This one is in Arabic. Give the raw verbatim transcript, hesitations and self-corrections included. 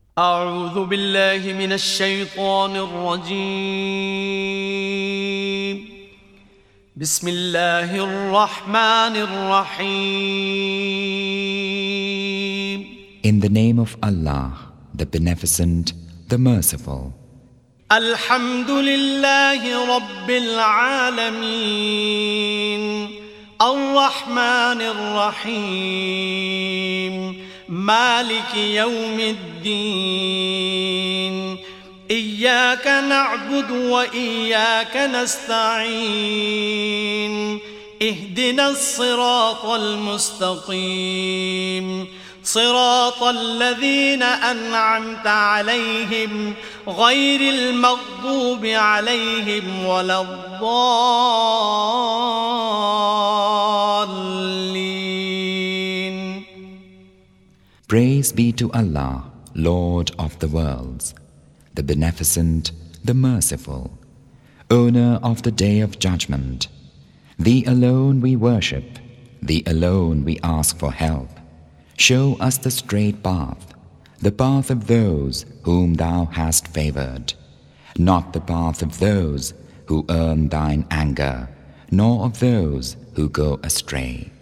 أعوذ بالله من الشيطان الرجيم. بسم الله الرحمن الرحيم. In the name of Allah, the Beneficent, the Merciful. الحمد لله رب العالمين الرحمن الرحيم مالك يوم الدين إياك نعبد وإياك نستعين اهدنا الصراط المستقيم صراط الذين أنعمت عليهم غير المغضوب عليهم ولا الضالين. Praise be to Allah, Lord of the worlds, the Beneficent, the Merciful, Owner of the Day of Judgment. Thee alone we worship, Thee alone we ask for help. Show us the straight path, the path of those whom Thou hast favored, not the path of those who earn Thine anger, nor of those who go astray.